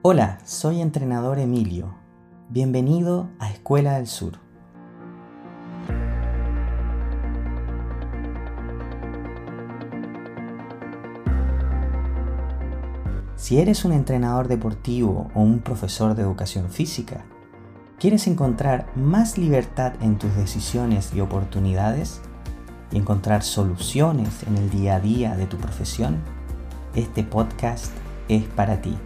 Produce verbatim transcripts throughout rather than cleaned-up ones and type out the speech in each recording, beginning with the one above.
Hola, soy entrenador Emilio. Bienvenido a Escuela del Sur. Si eres un entrenador deportivo o un profesor de educación física, ¿quieres encontrar más libertad en tus decisiones y oportunidades? ¿Y encontrar soluciones en el día a día de tu profesión? Este podcast es para ti.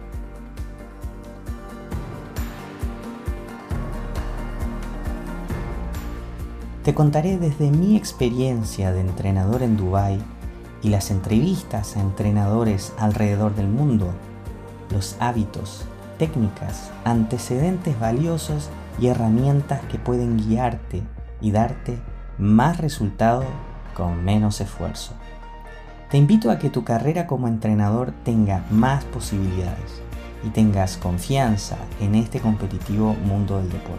Te contaré desde mi experiencia de entrenador en Dubái y las entrevistas a entrenadores alrededor del mundo, los hábitos, técnicas, antecedentes valiosos y herramientas que pueden guiarte y darte más resultado con menos esfuerzo. Te invito a que tu carrera como entrenador tenga más posibilidades y tengas confianza en este competitivo mundo del deporte.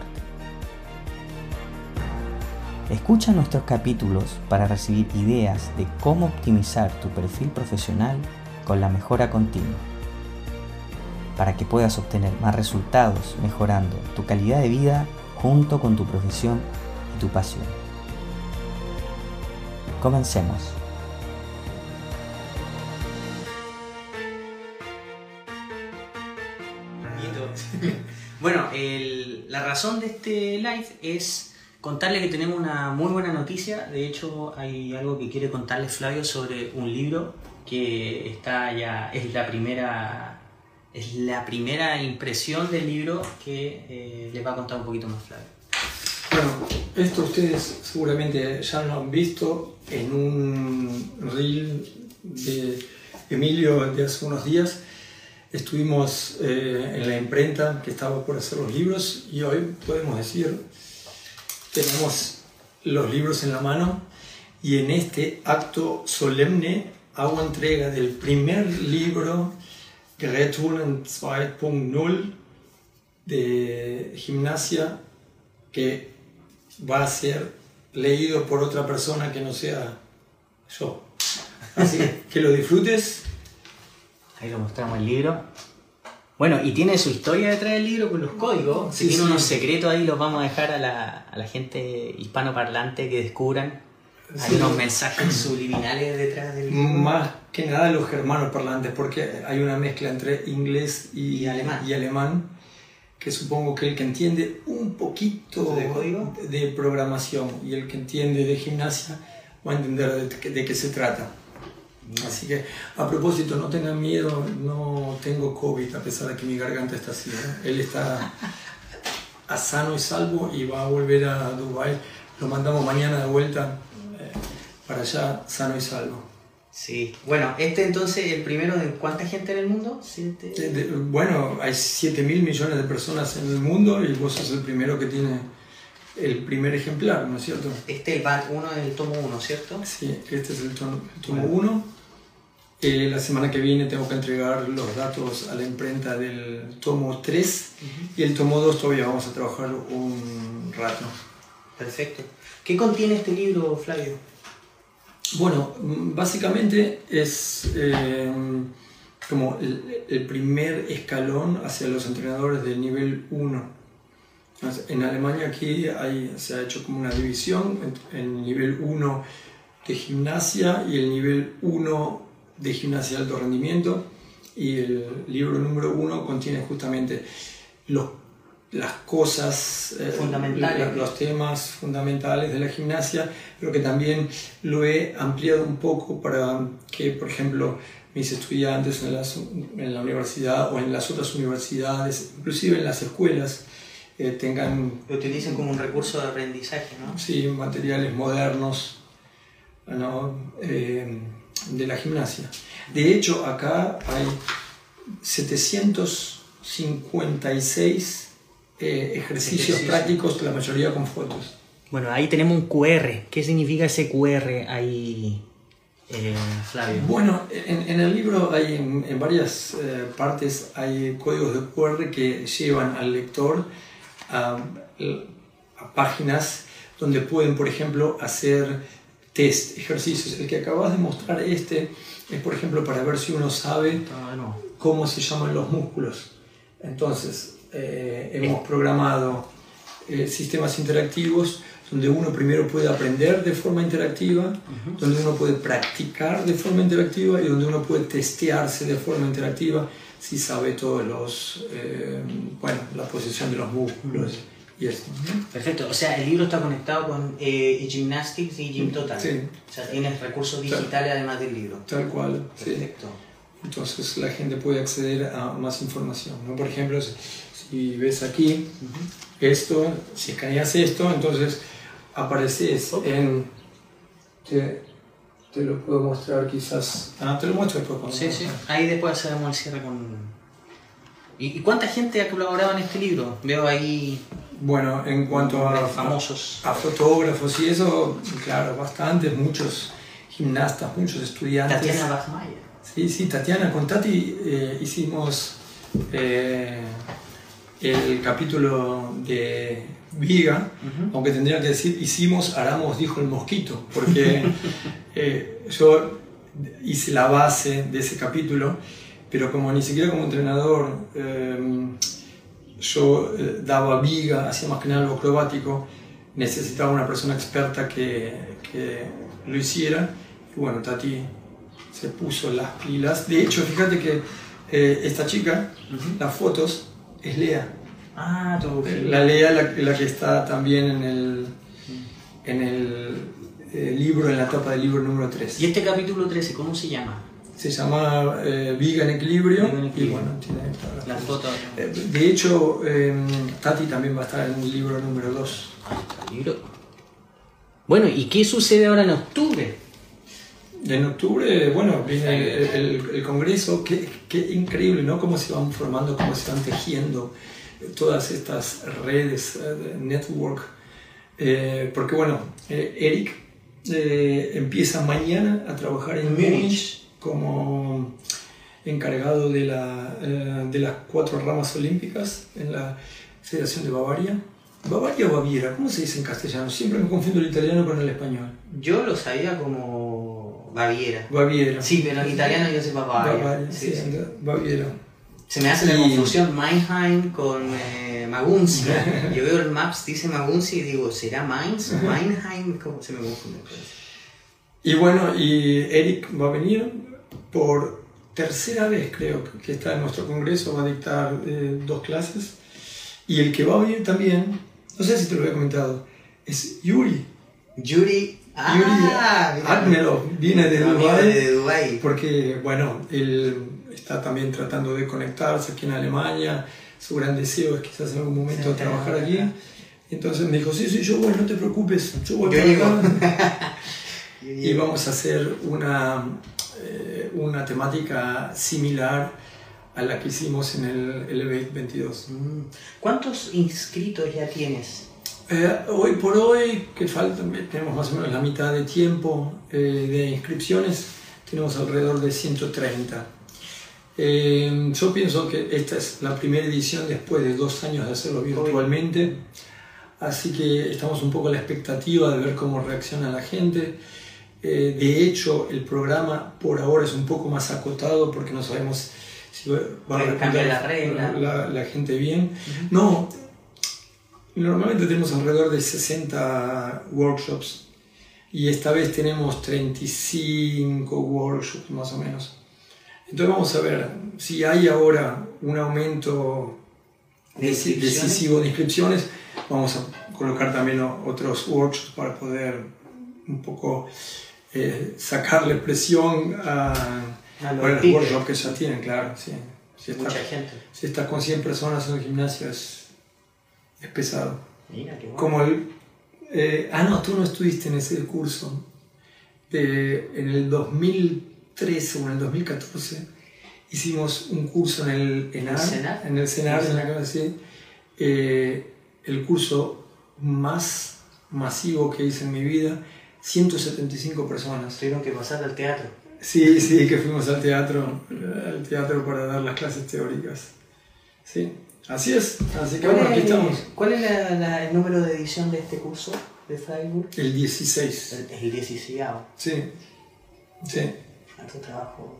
Escucha nuestros capítulos para recibir ideas de cómo optimizar tu perfil profesional con la mejora continua, para que puedas obtener más resultados mejorando tu calidad de vida junto con tu profesión y tu pasión. Comencemos. Bueno, el, la razón de este live es contarle que tenemos una muy buena noticia. De hecho, hay algo que quiere contarles Flavio sobre un libro que está ya, es la primera, es la primera impresión del libro que eh, les va a contar un poquito más Flavio. Bueno, esto ustedes seguramente ya lo han visto en un reel de Emilio de hace unos días. Estuvimos eh, en la imprenta que estaba por hacer los libros y hoy podemos decir tenemos los libros en la mano y en este acto solemne hago entrega del primer libro Gerätturnen dos punto cero de gimnasia que va a ser leído por otra persona que no sea yo. Así que lo disfrutes. Ahí lo mostramos el libro. Bueno, y tiene su historia detrás del libro con los códigos. Sí, tiene sí. unos secretos ahí, los vamos a dejar a la, a la gente hispanoparlante que descubran. Hay Sí. unos mensajes subliminales detrás del libro. Más que nada los germanos parlantes, porque hay una mezcla entre inglés y, Y alemán. y alemán, que supongo que el que entiende un poquito ¿De código? de programación y el que entiende de gimnasia va a entender de, qué- de qué se trata. Así que, a propósito, no tengan miedo, no tengo COVID, a pesar de que mi garganta está así, ¿eh? Él está a sano y salvo y va a volver a Dubái. Lo mandamos mañana de vuelta eh, para allá, sano y salvo. Sí. Bueno, este entonces, el primero de ¿cuánta gente en el mundo? ¿Siete? De- de- bueno, hay siete mil millones de personas en el mundo y vos sos el primero que tiene el primer ejemplar, ¿no es cierto? Este es el part uno del tomo uno, ¿cierto? Sí, este es el tomo Bueno. uno. Eh, la semana que viene tengo que entregar los datos a la imprenta del tomo tres Uh-huh. y el tomo dos todavía vamos a trabajar un rato. Perfecto. ¿Qué contiene este libro, Flavio? Bueno, mm, básicamente es eh, como el, el primer escalón hacia los entrenadores del nivel uno. En Alemania aquí hay, se ha hecho como una división entre el nivel uno de gimnasia y el nivel uno de gimnasia de alto rendimiento, y el libro número uno contiene justamente los, las cosas eh, Fundamentales. los temas fundamentales de la gimnasia, pero que también lo he ampliado un poco para que, por ejemplo, mis estudiantes en, las, en la universidad o en las otras universidades, inclusive en las escuelas, eh, tengan Lo utilicen como un recurso de aprendizaje, ¿no? sí, materiales modernos, ¿no? eh, de la gimnasia. De hecho, acá hay setecientos cincuenta y seis eh, ejercicios Ejercicio. prácticos, la mayoría con fotos. Bueno, ahí tenemos un cu erre. ¿Qué significa ese cu erre ahí, eh, Flavio? Bueno, en, en el libro hay en, en varias eh, partes hay códigos de cu erre que llevan al lector a, a páginas donde pueden, por ejemplo, hacer test, ejercicios. El que acabas de mostrar este es, por ejemplo, para ver si uno sabe Ah, no. cómo se llaman los músculos. Entonces, eh, hemos programado eh, sistemas interactivos donde uno primero puede aprender de forma interactiva, uh-huh. donde uno puede practicar de forma interactiva y donde uno puede testearse de forma interactiva si sabe todos los, eh, bueno, la posición de los músculos uh-huh. y esto. ¿no? Perfecto, o sea, el libro está conectado con eh, Gymnastics y Gym Total. Sí. O sea, tienes recursos digitales tal, además del libro. Tal cual, perfecto. Sí. Entonces la gente puede acceder a más información, ¿no? Por ejemplo, si, si ves aquí uh-huh. esto, si escaneas esto, entonces apareces okay. en... Te, te lo puedo mostrar quizás... Ah, te lo muestro después. Cuando sí, sí. Ahí después hacemos el cierre con... ¿Y, ¿Y cuánta gente ha colaborado en este libro? Veo ahí... Bueno, en cuanto a, famosos. a, a fotógrafos y eso, claro, bastantes, muchos gimnastas, muchos estudiantes. Tatiana Bachmeier. Sí, sí, Tatiana, con Tati eh, hicimos eh, el capítulo de Viga, uh-huh. aunque tendría que decir hicimos, Aramos dijo el mosquito, porque eh, yo hice la base de ese capítulo, pero como ni siquiera como entrenador eh, yo eh, daba Viga, hacía más que nada algo acrobático, necesitaba una persona experta que, que lo hiciera, y bueno, Tati se puso las pilas. De hecho, fíjate que eh, esta chica, uh-huh. las fotos, es Lea. Ah, todo bien. La Lea, la, la que está también en el, en el eh, libro, en la tapa del libro número tres. ¿Y este capítulo trece, cómo se llama? Se llama eh, Viga en Equilibrio. Viga en Equilibrio. Y bueno, tiene todas las la foto. Eh, de hecho, eh, Tati también va a estar en el libro número dos. Ah, libro. Bueno, ¿y qué sucede ahora en octubre? En octubre, bueno, viene el, el, el congreso, qué, qué increíble, ¿no? Cómo se van formando, cómo se van tejiendo todas estas redes, uh, network. Eh, porque bueno, eh, Eric eh, empieza mañana a trabajar en Múnich como encargado de, la, eh, de las cuatro ramas olímpicas en la Federación de Bavaria. ¿Bavaria o Baviera? ¿Cómo se dice en castellano? Siempre me confundo el italiano con el español. Yo lo sabía como Baviera. Baviera. Sí, pero en italiano yo sé Bavaria. Bavaria, sí, sí. Baviera. Se me hace y... la confusión Mannheim con eh, Maguncia. Yo veo el Maps, dice Maguncia y digo, ¿será Mainz o Mannheim? ¿Cómo se me confunde? Y bueno, y Eric va a venir por tercera vez, creo, que está en nuestro congreso, va a dictar eh, dos clases. Y el que va a venir también, no sé si te lo había comentado, es Yuri. Yuri, ah, Yuri Admerov, viene de Dubái, de Dubái. Porque, bueno, él está también tratando de conectarse aquí en Alemania, su gran deseo es quizás en algún momento sí, trabajar aquí. Y entonces me dijo, sí, sí, yo voy, no te preocupes, yo voy yo para Y vamos a hacer una, eh, una temática similar a la que hicimos en el Elevate veintidós. ¿Cuántos inscritos ya tienes? Eh, hoy por hoy, que falta, tenemos más o menos la mitad de tiempo eh, de inscripciones, tenemos alrededor de ciento treinta. Eh, yo pienso que esta es la primera edición después de dos años de hacerlo virtualmente, así que estamos un poco a la expectativa de ver cómo reacciona la gente. Eh, de hecho, el programa por ahora es un poco más acotado porque no sabemos si va a cambiar la regla. La, la gente bien. Uh-huh. No, normalmente tenemos alrededor de sesenta workshops y esta vez tenemos treinta y cinco workshops más o menos. Entonces vamos a ver si hay ahora un aumento ¿De decisivo de inscripciones. Vamos a colocar también otros workshops para poder un poco eh, sacarle presión a A los bueno, el workshop que ya tienen, claro. Sí. Si Mucha estás, gente. Si estás con cien personas en el gimnasio es, es pesado. Mira, qué bueno. Como el, eh, ah, no, tú no estuviste en ese curso. De, en el dos mil trece o en el dos mil catorce hicimos un curso en el ENAR, ¿Cenar? en el CENAR, en la que decir, eh, el curso más masivo que hice en mi vida, ciento setenta y cinco personas. Tuvieron que pasar al teatro. Sí, sí, que fuimos al teatro, al teatro para dar las clases teóricas. Sí, así es. Así que bueno, aquí estamos. ¿Cuál es la, la, el número de edición de este curso de Freiburg? El dieciséis. El, el dieciséis. Sí, sí. Harto trabajo.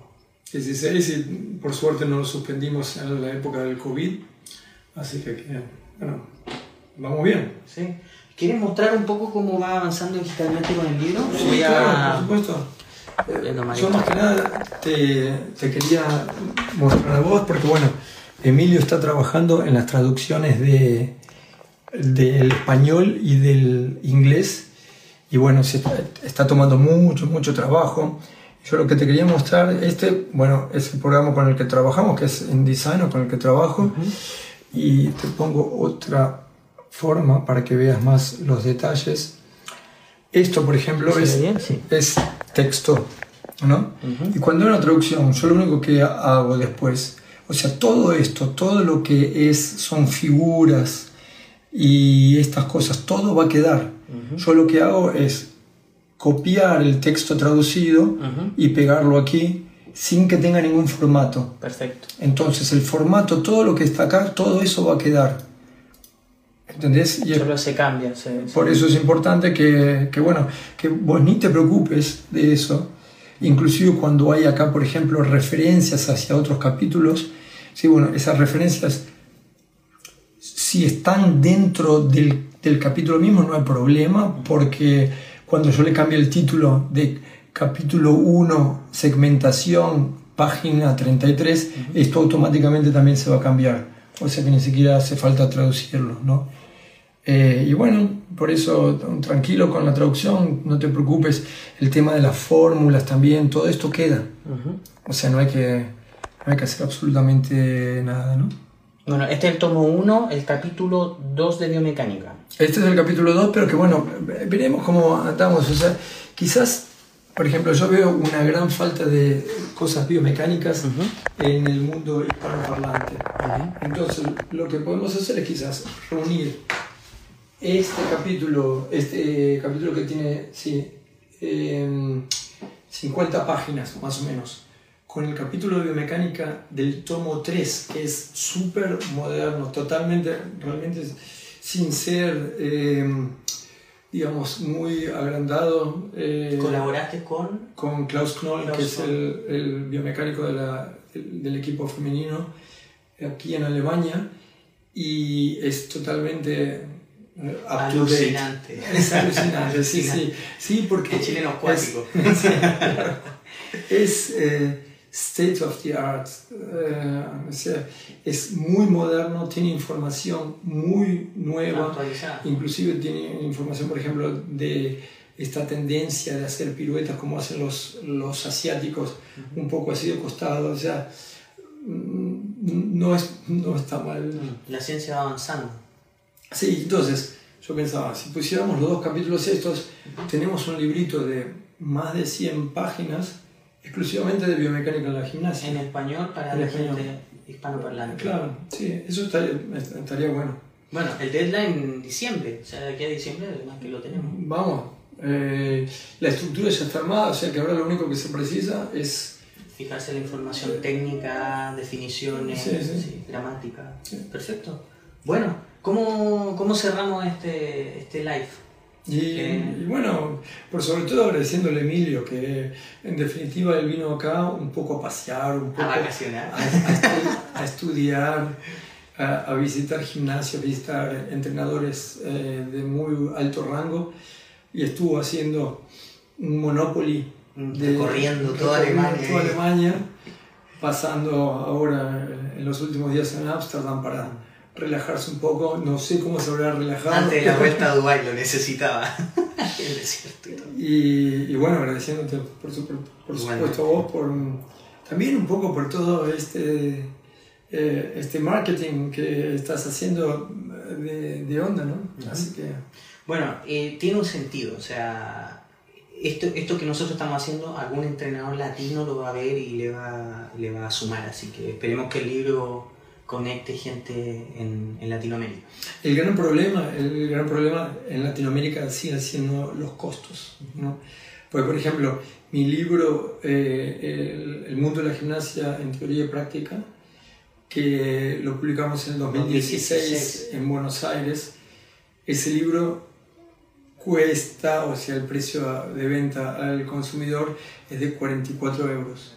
dieciséis y por suerte no lo suspendimos en la época del COVID, así que, bueno, vamos bien. Sí. ¿Quieres mostrar un poco cómo va avanzando digitalmente con el libro? Sí, Voy claro, a... por supuesto. Eh, yo más que nada te, te quería mostrar a vos porque, bueno, Emilio está trabajando en las traducciones de, del español y del inglés y, bueno, se está, está tomando mucho, mucho trabajo. Yo lo que te quería mostrar, este, bueno, es el programa con el que trabajamos, que es InDesign, o con el que trabajo, uh-huh. Y te pongo otra forma para que veas más los detalles. Esto, por ejemplo, es, bien, sí. es texto, ¿no? Uh-huh. Y cuando hay una traducción, yo lo único que hago después, o sea, todo esto, todo lo que es, son figuras y estas cosas, todo va a quedar. Uh-huh. Yo lo que hago es copiar el texto traducido uh-huh. y pegarlo aquí sin que tenga ningún formato. Perfecto. Entonces el formato, todo lo que está acá, todo eso va a quedar. ¿Entendés? Y solo se cambia. Se, por se... eso es importante que, que, bueno, que vos ni te preocupes de eso. Inclusive cuando hay acá, por ejemplo, referencias hacia otros capítulos, sí, bueno, esas referencias, si están dentro del, del capítulo mismo, no hay problema, porque cuando yo le cambio el título de capítulo uno, segmentación, página treinta y tres, uh-huh. esto automáticamente también se va a cambiar. O sea que ni siquiera hace falta traducirlo, ¿no? Eh, y bueno, por eso tranquilo con la traducción, no te preocupes. El tema de las fórmulas también, todo esto queda. Uh-huh. O sea, no hay que, no hay que hacer absolutamente nada, ¿no? Bueno, este es el tomo uno, el capítulo dos de biomecánica. Este es el capítulo dos, pero que bueno, veremos cómo andamos. O sea, quizás, por ejemplo, yo veo una gran falta de cosas biomecánicas uh-huh. en el mundo hispanoparlante. Uh-huh. Entonces, lo que podemos hacer es quizás reunir este capítulo, este capítulo que tiene sí, eh, cincuenta páginas más o menos, con el capítulo de biomecánica del tomo tres, que es súper moderno, totalmente, realmente sin ser, eh, digamos, muy agrandado. Eh, ¿Colaboraste con? Con Klaus Knoll, Klaus que es el, el biomecánico de la, del, del equipo femenino aquí en Alemania, y es totalmente alucinante. Es alucinante, sí, sí, sí, porque el chileno acuático. Es, sí, es eh, state of the art, eh, o sea, es muy moderno, tiene información muy nueva, inclusive tiene información, por ejemplo, de esta tendencia de hacer piruetas como hacen los, los asiáticos, uh-huh. un poco así de costado, o sea, no, es, no está mal. La ciencia va avanzando. Sí, entonces yo pensaba, si pusiéramos los dos capítulos estos, uh-huh. tenemos un librito de más de cien páginas exclusivamente de biomecánica en la gimnasia. En español para en la español. Gente hispanoparlante. Claro, sí, eso estaría, estaría bueno. Bueno, el deadline en diciembre, o sea, de aquí a diciembre además que lo tenemos. Vamos, eh, la estructura ya está armada, o sea que ahora lo único que se precisa es fijarse la información técnica, definiciones, sí, sí. Sí, gramática. Sí. Perfecto. Bueno, ¿cómo, cómo cerramos este, este live? Y, eh, y bueno, por sobre todo agradeciéndole a Emilio, que en definitiva él vino acá un poco a pasear, un poco a vacacionar, a, a, a estudiar, a, a visitar gimnasios, a visitar entrenadores eh, de muy alto rango, y estuvo haciendo un Monopoly. De, recorriendo toda Alemania. toda Alemania, pasando ahora en los últimos días en Ámsterdam para relajarse un poco. No sé cómo se habrá relajado. Antes de la vuelta a Dubái lo necesitaba. El desierto y todo. Y, y bueno, agradeciéndote por, su, por, por supuesto bueno. a vos, por, también un poco por todo este, eh, este marketing que estás haciendo de, de onda, ¿no? Uh-huh. Así que... Bueno, eh, tiene un sentido, o sea... Esto, esto que nosotros estamos haciendo, algún entrenador latino lo va a ver y le va, le va a sumar, así que esperemos que el libro conecte gente en, en Latinoamérica. El gran problema, el gran problema en Latinoamérica siguen siendo los costos, ¿no? Porque, por ejemplo, mi libro, eh, el, el mundo de la gimnasia en teoría y práctica, que lo publicamos en el dos mil dieciséis en Buenos Aires, ese libro cuesta, o sea, el precio de venta al consumidor es de cuarenta y cuatro euros.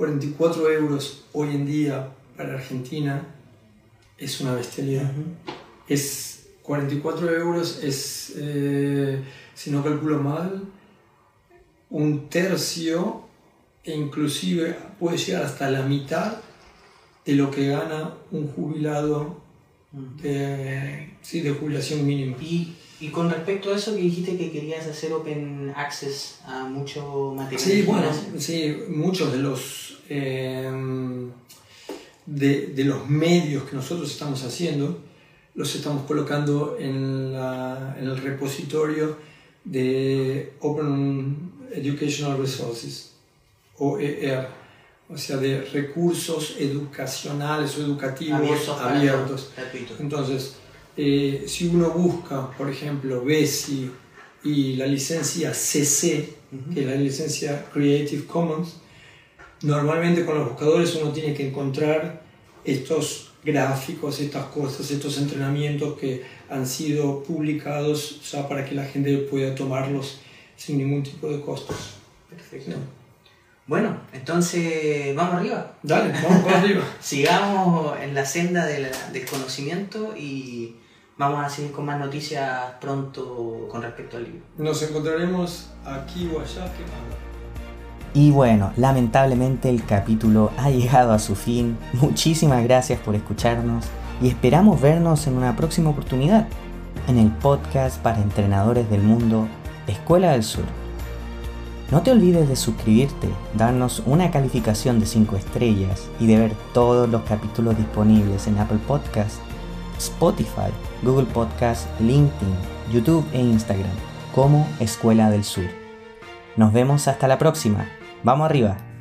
cuarenta y cuatro euros hoy en día para Argentina es una bestialidad. Uh-huh. Es cuarenta y cuatro euros, es, eh, si no calculo mal, un tercio e inclusive puede llegar hasta la mitad de lo que gana un jubilado de, sí, de jubilación mínima. Y, y con respecto a eso que dijiste que querías hacer open access a mucho material. Sí, bueno, sí, muchos de los, eh, de, de los medios que nosotros estamos haciendo los estamos colocando en, la, en el repositorio de Open Educational Resources, O E R, o sea, de recursos educacionales o educativos abiertos. abiertos. Entonces, eh, si uno busca, por ejemplo, BESI y la licencia C C, uh-huh. que es la licencia Creative Commons, normalmente con los buscadores uno tiene que encontrar estos gráficos, estas cosas, estos entrenamientos que han sido publicados ya para que la gente pueda tomarlos sin ningún tipo de costos. Perfecto. ¿Sí? Bueno, entonces vamos arriba. Dale, vamos para arriba. Sigamos en la senda del, del conocimiento y vamos a seguir con más noticias pronto con respecto al libro. Nos encontraremos aquí o allá, que nada. Y bueno, lamentablemente el capítulo ha llegado a su fin. Muchísimas gracias por escucharnos y esperamos vernos en una próxima oportunidad en el podcast para entrenadores del mundo, Escuela del Sur. No te olvides de suscribirte, darnos una calificación de cinco estrellas y de ver todos los capítulos disponibles en Apple Podcast, Spotify, Google Podcast, LinkedIn, YouTube e Instagram como Escuela del Sur. Nos vemos hasta la próxima. ¡Vamos arriba!